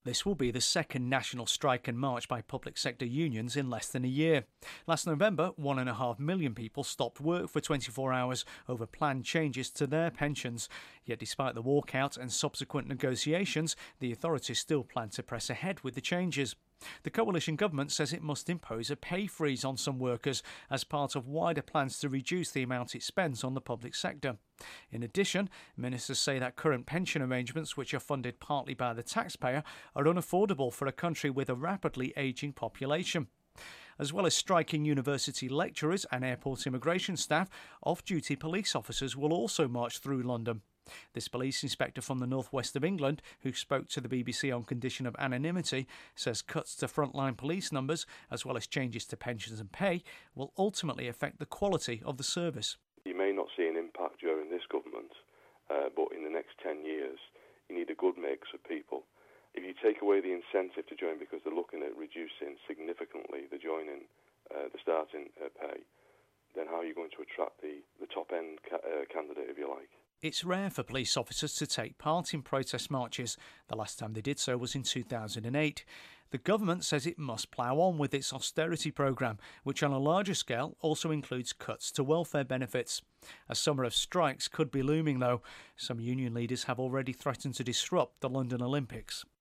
This will be the second national strike and march by public sector unions in less than a year. Last November, 1.5 million people stopped work for 24 hours over planned changes to their pensions. Yet despite the walkout and subsequent negotiations, the authorities still plan to press ahead with the changes. The coalition government says it must impose a pay freeze on some workers as part of wider plans to reduce the amount it spends on the public sector. In addition, ministers say that current pension arrangements, which are funded partly by the taxpayer, are unaffordable for a country with a rapidly ageing population. As well as striking university lecturers and airport immigration staff, off-duty police officers will also march through London. This police inspector from the northwest of England, who spoke to the BBC on condition of anonymity, says cuts to frontline police numbers, as well as changes to pensions and pay, will ultimately affect the quality of the service. You may not see an impact during this government, but in the next 10 years, you need a good mix of people. If you take away the incentive to join because they're looking at reducing significantly the starting pay, then how are you going to attract the top-end candidate, if you like? It's rare for police officers to take part in protest marches. The last time they did so was in 2008. The government says it must plough on with its austerity programme, which on a larger scale also includes cuts to welfare benefits. A summer of strikes could be looming, though. Some union leaders have already threatened to disrupt the London Olympics.